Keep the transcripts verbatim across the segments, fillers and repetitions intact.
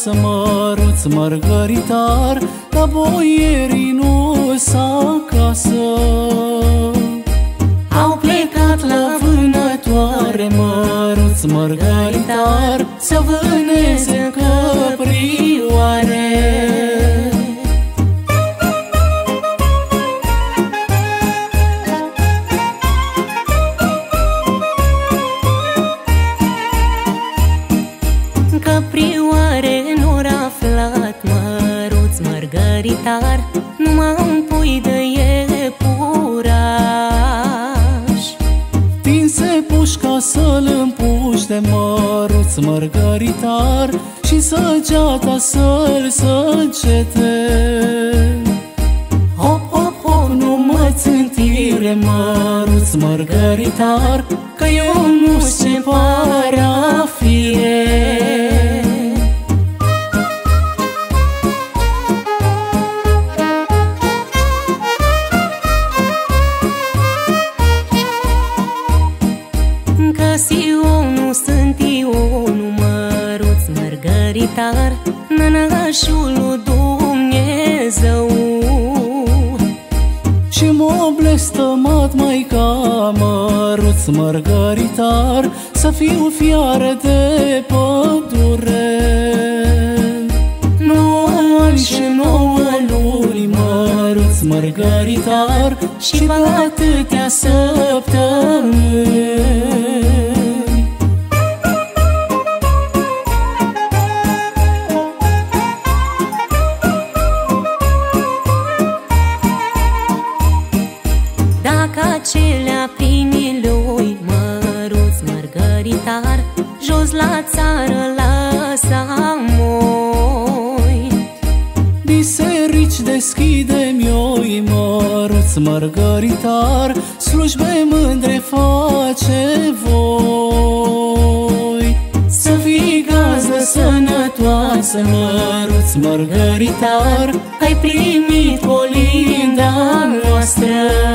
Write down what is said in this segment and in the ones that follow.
acasă, măruț mărgăritar, dar boierii nu-s acasă. Au plecat la vânătoare, măruț mărgăritar, să vâneze căprioare. Căprioare n-or aflat, măruț mărgăritar, numai un pui de iepuraș. Tinse pușca să-l împuște, măruț mărgăritar, și săgeata să-l săgete. Hop, hop, hop, nu mă țintire, măruț mărgăritar, că eu nu-s ce pare a fie. Că-si eu nu sunt eu, nu măruț mărgăritar, nănașul lui Dumnezeu. Și m-a blestemat maica, măruț mărgăritar, să fiu fiară de pădure. Nouă ani și nouă luni, măruț mărgăritar, și pe atâtea săptămâni. Dacă acelea primii lui, măruț mărgăritar, jos la țară lasă-moi. Biserici deschidem ioi, măruț mărgăritar, slujbe mândre face voi. Să fii gazdă sănătoasă, măruț mărgăritar, ai primit colinda noastră.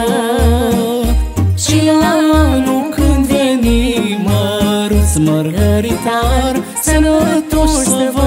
Și la anul când veni, măruț mărgăritar, sănătoși să